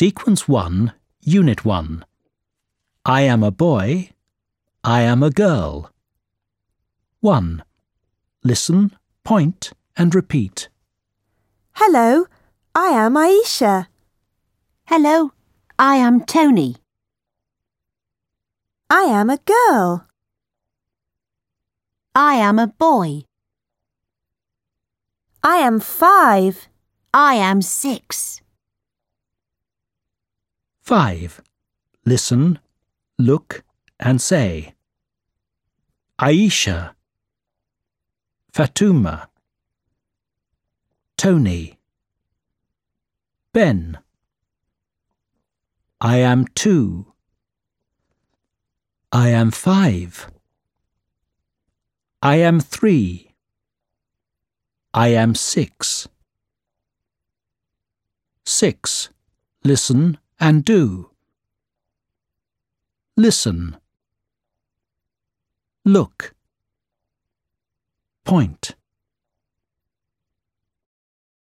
Sequence 1, Unit 1. I am a boy. I am a girl. 1. Listen, point and repeat. Hello, I am Aisha. Hello, I am Tony. I am a girl. I am a boy. I am 5. I am 6. 5. Listen, look and say. Aisha, Fatuma, Tony, Ben. I am 2. I am 5. I am 3. I am 6. 6. Listen and do. Listen. Look. Point.